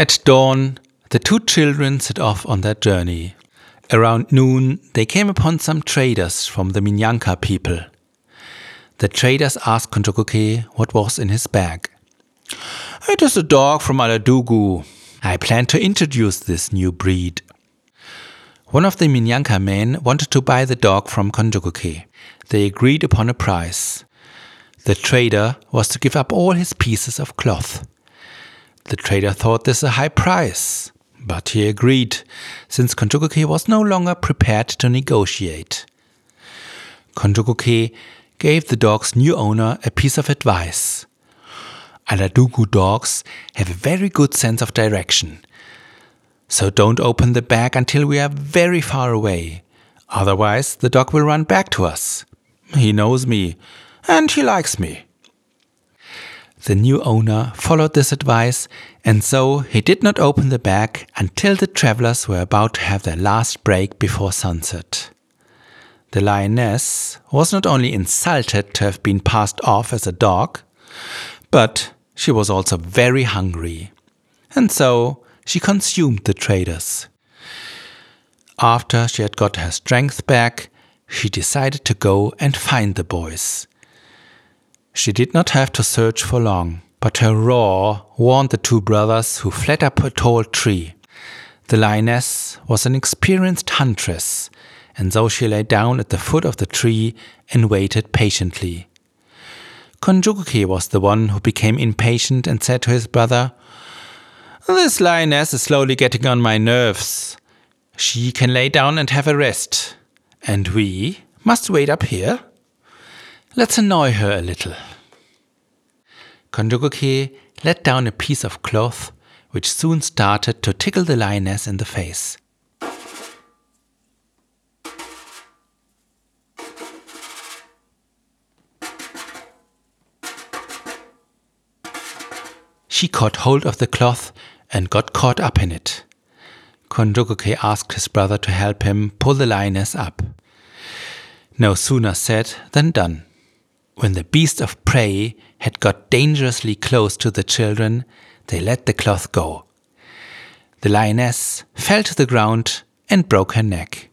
At dawn, the two children set off on their journey. Around noon, they came upon some traders from the Minyanka people. The traders asked Konjokuke what was in his bag. "It is a dog from Aladugu. I plan to introduce this new breed." One of the Minyanka men wanted to buy the dog from Konjokuke. They agreed upon a price. The trader was to give up all his pieces of cloth. The trader thought this a high price, but he agreed, since Konjokuke was no longer prepared to negotiate. Konjokuke gave the dog's new owner a piece of advice. Aladugu dogs have a very good sense of direction. So don't open the bag until we are very far away. Otherwise, the dog will run back to us. He knows me, and he likes me. The new owner followed this advice, and so he did not open the bag until the travelers were about to have their last break before sunset. The lioness was not only insulted to have been passed off as a dog, but she was also very hungry, and so she consumed the traders. After she had got her strength back, she decided to go and find the boys. She did not have to search for long, but her roar warned the two brothers, who fled up a tall tree. The lioness was an experienced huntress, and so she lay down at the foot of the tree and waited patiently. Konjokuke was the one who became impatient and said to his brother, "This lioness is slowly getting on my nerves. She can lay down and have a rest, and we must wait up here. Let's annoy her a little." Konjokuke let down a piece of cloth, which soon started to tickle the lioness in the face. She caught hold of the cloth and got caught up in it. Konjokuke asked his brother to help him pull the lioness up. No sooner said than done. When the beast of prey had got dangerously close to the children, they let the cloth go. The lioness fell to the ground and broke her neck.